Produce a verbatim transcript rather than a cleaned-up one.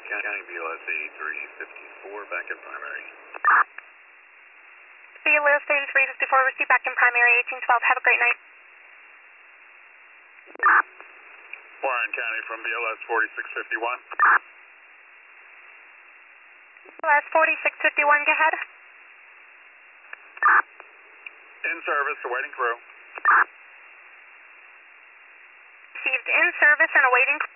County B L S eighty-three fifty-four, back in primary. B L S eighty-three fifty-four, receive back in primary, eighteen twelve. Have a great night. Warren County from B L S forty-six fifty-one. B L S forty-six fifty-one, go ahead. In service, awaiting crew. Received in service and awaiting